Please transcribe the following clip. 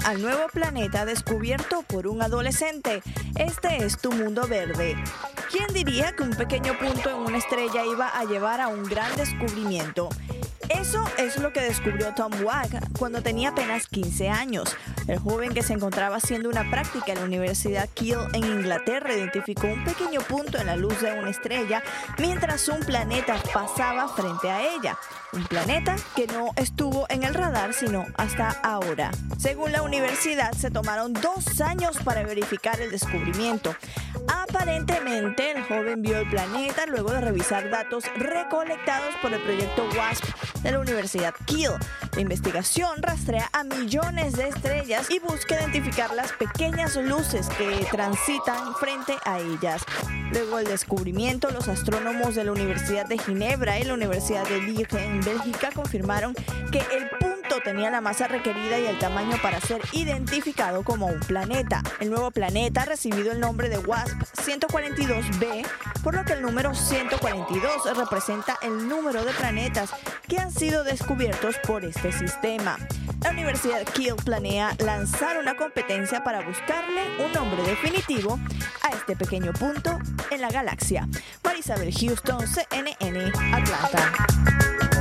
al nuevo planeta descubierto por un adolescente. Este es Tu Mundo Verde. ¿Quién diría que un pequeño punto en una estrella iba a llevar a un gran descubrimiento? Eso es lo que descubrió Tom Wag cuando tenía apenas 15 años. El joven, que se encontraba haciendo una práctica en la Universidad Keele en Inglaterra, identificó un pequeño punto en la luz de una estrella mientras un planeta pasaba frente a ella. Un planeta que no estuvo en el radar sino hasta ahora. Según la universidad, se tomaron 2 años para verificar el descubrimiento. Aparentemente, el joven vio el planeta luego de revisar datos recolectados por el proyecto WASP de la Universidad Keele. La investigación rastrea a millones de estrellas y busca identificar las pequeñas luces que transitan frente a ellas. Luego del descubrimiento, los astrónomos de la Universidad de Ginebra y la Universidad de Liege en Bélgica confirmaron que el punto tenía la masa requerida y el tamaño para ser identificado como un planeta. El nuevo planeta ha recibido el nombre de WASP 142b, por lo que el número 142 representa el número de planetas que han sido descubiertos por este sistema. La Universidad Keele planea lanzar una competencia para buscarle un nombre definitivo a este pequeño punto en la galaxia. Marisabel Houston, CNN, Atlanta.